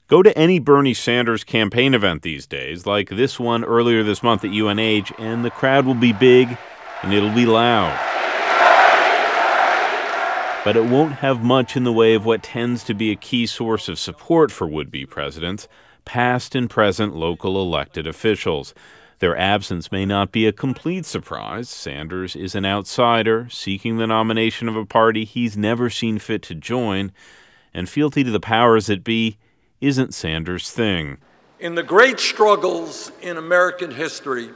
Go to any Bernie Sanders campaign event these days, like this one earlier this month at UNH, and the crowd will be big and it'll be loud. But it won't have much in the way of what tends to be a key source of support for would-be presidents, past and present local elected officials. Their absence may not be a complete surprise. Sanders is an outsider, seeking the nomination of a party he's never seen fit to join, and fealty to the powers that be isn't Sanders' thing. In the great struggles in American history,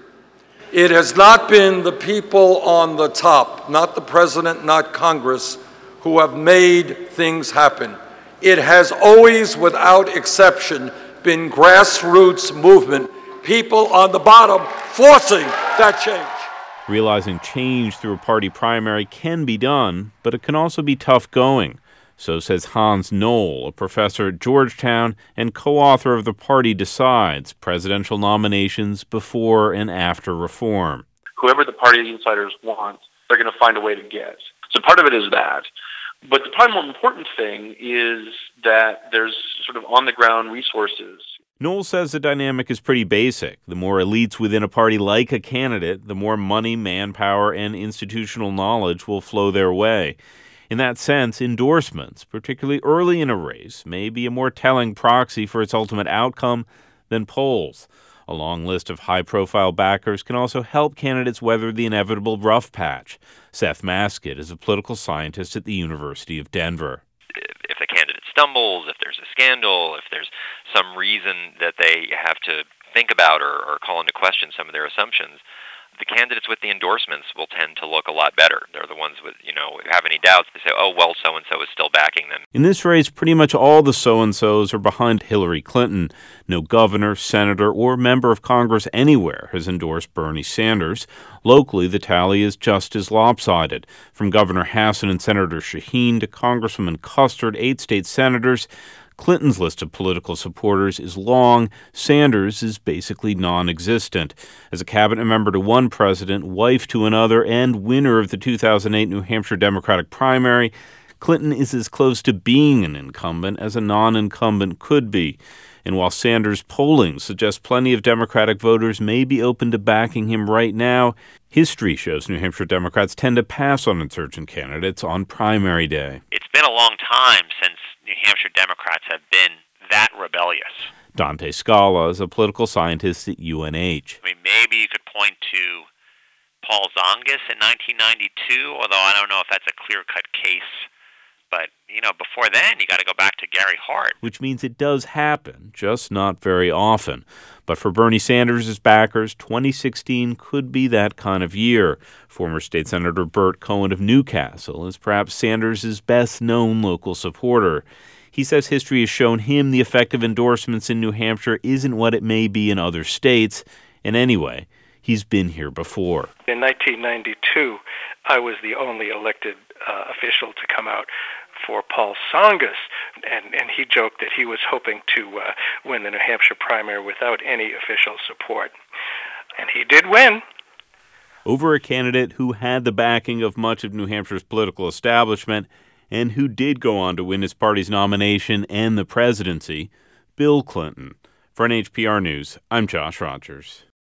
it has not been the people on the top, not the president, not Congress, who have made things happen. It has always, without exception, been grassroots movement, people on the bottom forcing that change. Realizing change through a party primary can be done, but it can also be tough going. So says Hans Knoll, a professor at Georgetown and co-author of The Party Decides, Presidential Nominations Before and After Reform. Whoever the party insiders want, they're going to find a way to get. So part of it is that. But the probably more important thing is that there's sort of on-the-ground resources. Knoll says the dynamic is pretty basic. The more elites within a party like a candidate, the more money, manpower, and institutional knowledge will flow their way. In that sense, endorsements, particularly early in a race, may be a more telling proxy for its ultimate outcome than polls. A long list of high-profile backers can also help candidates weather the inevitable rough patch. Seth Maskett is a political scientist at the University of Denver. If a candidate stumbles, if there's a scandal, if there's some reason that they have to think about or call into question some of their assumptions, the candidates with the endorsements will tend to look a lot better. They're the ones with, if you have any doubts, they say, oh, well, so-and-so is still backing them. In this race, pretty much all the so-and-sos are behind Hillary Clinton. No governor, senator, or member of Congress anywhere has endorsed Bernie Sanders. Locally, the tally is just as lopsided. From Governor Hassan and Senator Shaheen to Congresswoman Custard, 8 state senators, Clinton's list of political supporters is long. Sanders is basically non-existent. As a cabinet member to one president, wife to another, and winner of the 2008 New Hampshire Democratic primary, Clinton is as close to being an incumbent as a non-incumbent could be. And while Sanders' polling suggests plenty of Democratic voters may be open to backing him right now, history shows New Hampshire Democrats tend to pass on insurgent candidates on primary day. It's been a long time since New Hampshire Democrats have been that rebellious. Dante Scala is a political scientist at UNH. I mean, maybe you could point to Paul Zongas in 1992, although I don't know if that's a clear-cut case. But, before then, you got to go back to Gary Hart. Which means it does happen, just not very often. But for Bernie Sanders' backers, 2016 could be that kind of year. Former State Senator Burt Cohen of Newcastle is perhaps Sanders' best-known local supporter. He says history has shown him the effect of endorsements in New Hampshire isn't what it may be in other states. And anyway, he's been here before. In 1992, I was the only elected official to come out for Paul Zongas, and he joked that he was hoping to win the New Hampshire primary without any official support. And he did win. Over a candidate who had the backing of much of New Hampshire's political establishment and who did go on to win his party's nomination and the presidency, Bill Clinton. For NHPR News, I'm Josh Rogers.